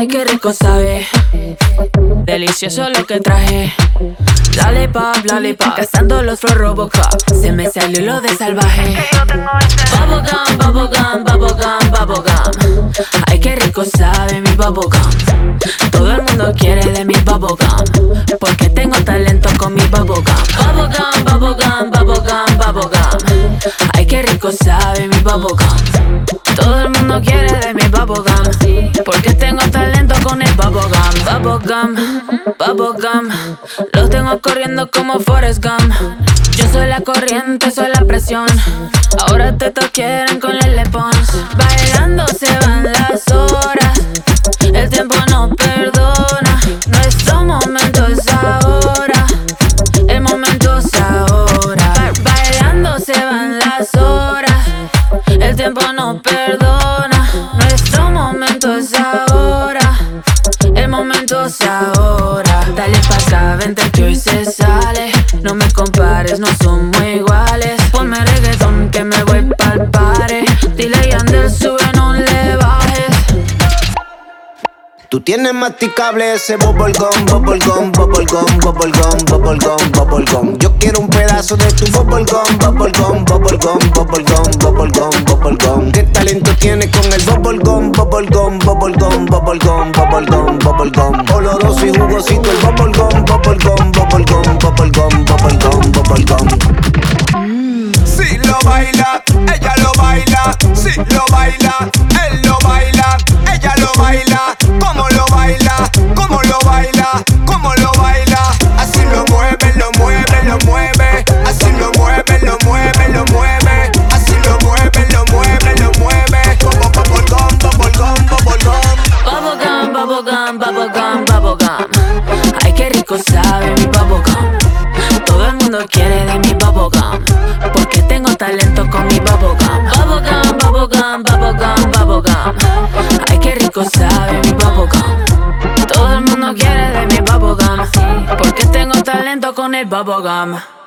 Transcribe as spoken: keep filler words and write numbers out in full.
Ay, qué rico sabe, delicioso lo que traje. Lollipop, lollipop, cazando los flow Robocop. Se me salió lo de salvaje. Bubblegum, bubblegum, bubblegum, bubblegum. Ay, qué rico sabe mi bubblegum. Todo el mundo quiere de mi bubblegum, porque tengo talento con mi bubblegum. Bubblegum, bubblegum, bubblegum, bubblegum. Ay, qué rico sabe mi bubblegum. Todo el mundo quiere de mi bubblegum, porque tengo talento con el bubblegum. Bubblegum, bubblegum, los tengo corriendo como Forrest Gump. Yo soy la corriente, soy la presión. Ahora te quieren con el Lepons. Bailando se van las horas, el tiempo no perdona. Nuestro momento es ahora, el momento es ahora. Ba bailando se van las horas, el tiempo no perdona. Nuestro momento es ahora, el momento es ahora. Dale pa' acá, vente que hoy se sale. No me compares, no somos iguales. Ponme reggaetón que me voy pa'l party. Dile a Yandel, sube, no le bajes. Tú tienes masticable ese bubblegum, bubblegum, bubblegum, bubblegum, bubblegum, bubblegum. Yo quiero un pedazo de tu bubblegum, bubblegum, bubblegum, bubblegum, bubblegum, bubblegum. ¿Qué talento tienes con el bubblegum, bubblegum, bubblegum, bubblegum, bubblegum, bubblegum? Oloroso y jugosito el bubblegum, bubblegum, bubblegum, bubblegum, bubblegum, bubblegum. Si lo baila, ella lo baila. Si lo baila, él lo baila. Ella lo baila. ¿Cómo lo baila? ¿Cómo lo baila? ¿Cómo lo baila? Así lo mueve, lo mueve, lo mueve. Así lo mueve, lo mueve, lo mueve. Así lo mueve, lo mueve, lo mueve. Bubblegum, bubblegum, bubblegum. Bubblegum, bubblegum, bubblegum, bubblegum. Ay, qué rico sabe mi bubblegum. Todo el mundo quiere de mi bubblegum, porque tengo talento con mi bubblegum. Bubblegum, bubblegum, bubblegum, bubblegum. Ay, qué rico sabe mi bubblegum. Todo el mundo quiere de mi bubblegum, porque tengo talento con el bubblegum.